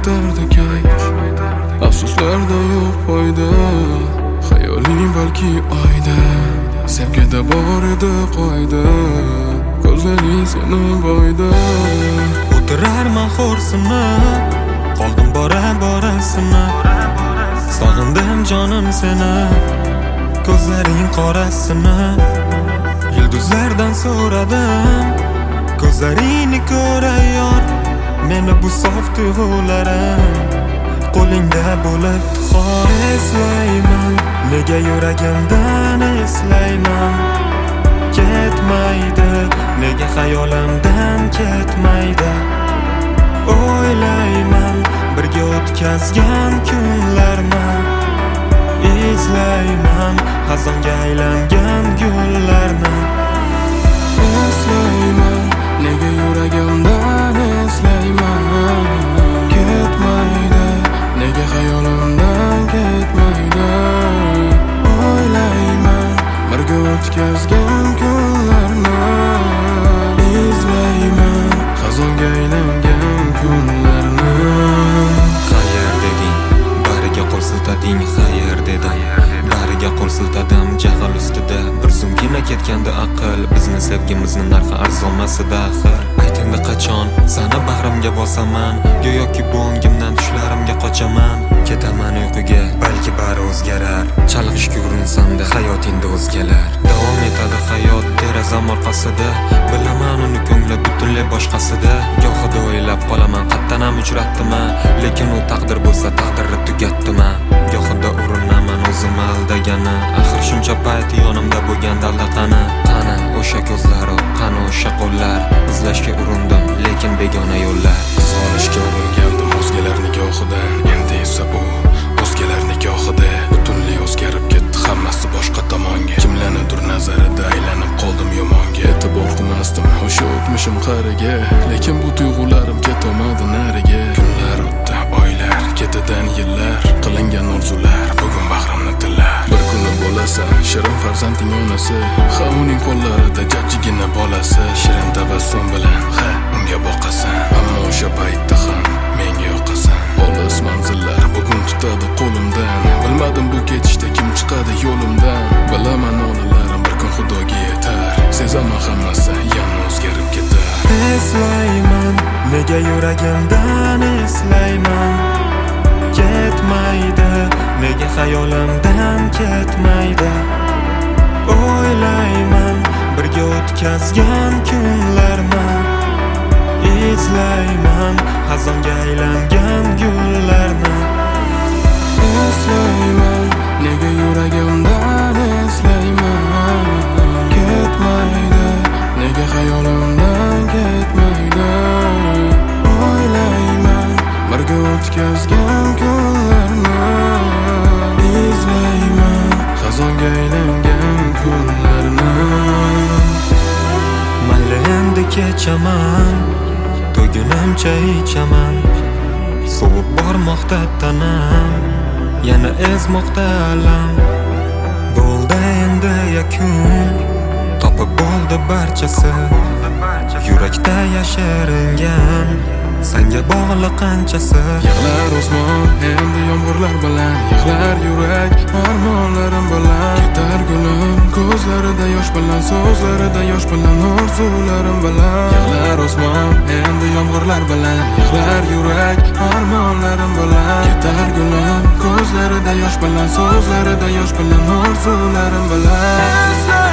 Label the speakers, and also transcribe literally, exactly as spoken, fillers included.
Speaker 1: aytardi kech, afsuslarda yo'q foyda. Xayoling balki oyda, sevgida bor edi qoida. Ko'zlaring seni boyda.
Speaker 2: O'tirarman xo'rsinib, qoldim bora-bora sinib. Sog'indim jonim seni, ko'zlaring qorasini. Yulduzlardan so'radim, ko'zlaringni ko'ray yor. Meni bu sof tuyg'ularim qo'lingda bo'lib xor. Eslayman, nega yuragimdan eslayman. Ketmaydi, nega xayolimdan ketmaydi. O'ylayman, birga o'tkazgan kunlarni. Izlayman, xazonga aylangan gullarni.
Speaker 1: Eslayman, nega yuragimdan eslayman. Ketmaydi, nega xayolimdan ketmaydi. O'ylayman, birga o'tkazgan kunlarni. Izlayman, xazonga aylangan kunlarni.
Speaker 2: Xayr deding, bariga qo'l siltading. Xayr dedim, bariga qo'l siltadim. Jahl ustida bir zumgina ketgandi aql. Bizni sevgimizni narxi arzonmasida axir. Aytingda qachon sani bag'rimga bosaman. Go'yoki bu o'ngimdan tushlarimga qochaman. Ketaman uyquga, balki bari o'zgarar. Chalg'ishga urinsamda hayotingda o'zgalar. Davom etadi hayot derazam orqasida. Bilaman uni ko'ngli butunlay boshqasida. Gohida o'ylab qolaman, qattanam uchratdima. Lekin u taqdir bo'lsa taqdirni tugatdima. Gohida urinaman o'zim aldagani. Axir shuncha payt yonimda bo'lgan allaqani. Qani o'sha ko'zlar, qani o'sha qo'llar. Izlashga urindim, lekin begona yo'llar.
Speaker 1: Solishga uringandim o'zgalar nigohidan. Endi esa bu o'zgalar nigohida. Butunlay o'zgarib ketdi hammasi boshqa tomonga. Kimlarnidir nazarida aylanib qoldim yomonga. E'tibor qilmasdim o'sha o'tmishim qariga. Lekin bu tuyg'ularim ketolmadi nariga. Kunlar o'tdi, oylar, ketidan yillar. Qilingan orzular bugun bag'rimni tillar. Bir kuni bo'lasan shirin farzanding onasi. Ha uning qo'llarida jajjigina bolasi. Shirin tabassum bilan ha unga boqasan. Ammo o'sha paytda ham menga yoqasan. Olis manzillar bugun tutadi qo'limdan. Bilmadim bu ketishda kim chiqadi yo'limdan. Bilaman onalarim bir kun xudoga yetar. Sezaman hammasi yana o'zgarib ketar.
Speaker 2: Eslayman, nega yuragimdan eslayman. Ketmaydi, nega xayolimdan ketmaydi. O'ylayman, birga o'tkazgan kunlarni. Izlayman, xazonga aylangan gullarni.
Speaker 1: Eslayman, nega yuragimdan eslayman. Ketmaydi, nega xayolimdan ketmaydi. O'ylayman, birga o'tkazgan kunlarni. Izlayman, xazonga aylangan kunlarni.
Speaker 2: Mayli endi kechaman, to'ygunimcha ichaman. Sovib bormoqda tanam, yana ezmoqda alam. Bo'ldi endi yakun, topib bo'ldi barchasi. Yurakda yashiringan senga bog'liq qanchasi.
Speaker 1: Yig'lar osmon endi yomg'irlar bilan. Yig'lar yurak armonlarim bilan. Ketar gulim ko'zlarida yosh bilan. So'zlarida yosh bilan orzularim bilan. Yig'lar osmon endi yomg'irlar bilan. Yig'lar yurak armonlarim bilan. Ketar gulim ko'zlarida yosh bilan. So'zlarida yosh bilan orzularim bilan.